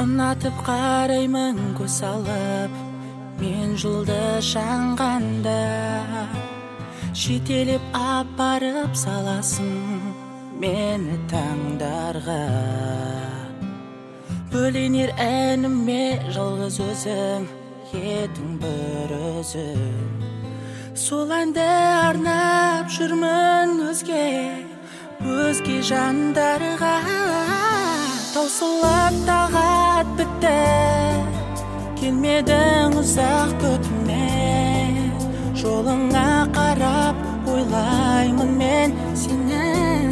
ұнатып қараймын көз салып, мен жұлдыз жанғанда жетелеп апарып саласың мені таңдарға. Бөленер әніме жалғыз өзің, едің бір өзің. Сол әнді арнап жүрмін өзге жандарға. Таусылып тағат бітті, келмедің ұзақ күтуме. Жолыңа қарап ойлаймын мен сені.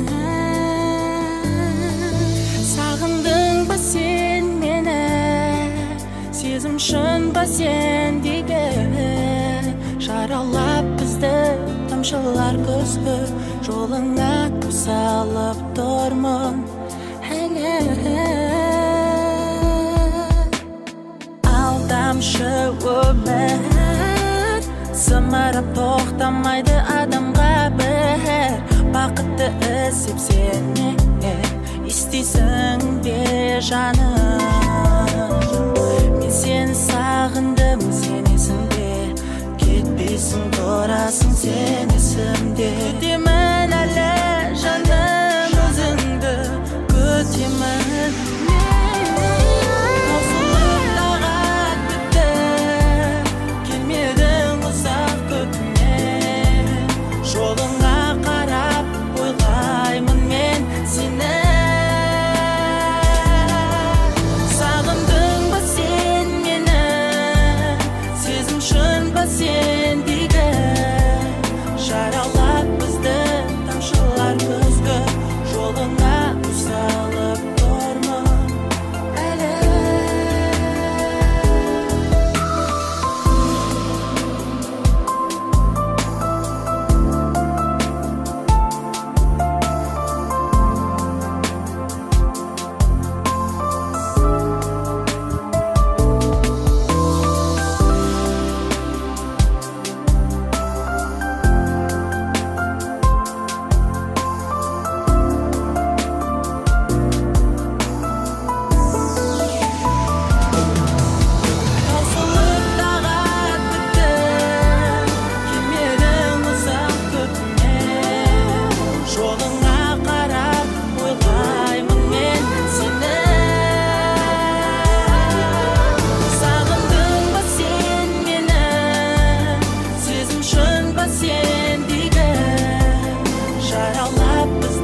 Сағындың ба сен мені, сезім шын ба сендегі. Жаралап бізді тамшылар күзгі, жолыңа салып тұрмын әлі. Алдамшы өмір, зымырап тоқтамайды адамға бір. Бақытты іздеп сені естисің бе жаным? Мен сені сағындым, сен есімде, кетпейсің тұрасың сен есімде. Күтемін әлі жаным өзіңді, күтемін. Таусылып тағат бітті, келмедің ұзақ күтуме. Жолыңа қарап ойлаймын мен сені. Сағындың ба сен мені, сезім шын ба сендегі. Жаралап бізді тамшылар күзгі, жолыңа салып тұрмын әлі. Жаралап